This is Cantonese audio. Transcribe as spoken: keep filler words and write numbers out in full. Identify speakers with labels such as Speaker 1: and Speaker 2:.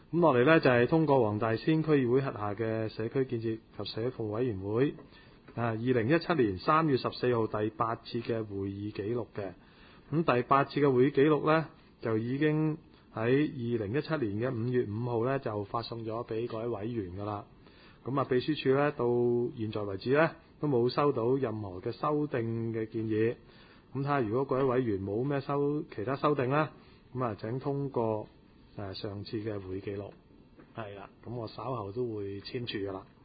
Speaker 1: 咁落嚟呢，就係、是、通過黃大仙區議會轄下嘅社區建設及社服委員會啊，二零一七年三月十四號第八次嘅會議記錄嘅。咁第八次嘅會議記錄呢，就已經喺二零一七年嘅五月五號呢，就發送咗俾各位委員噶啦。咁啊，秘書處呢，到現在為止呢，都冇收到任何嘅修訂嘅建議。咁睇下如果各位委員冇咩修其他修訂啦，咁啊請通過誒上次嘅會議記錄。係啦，咁我稍後都會簽署噶啦。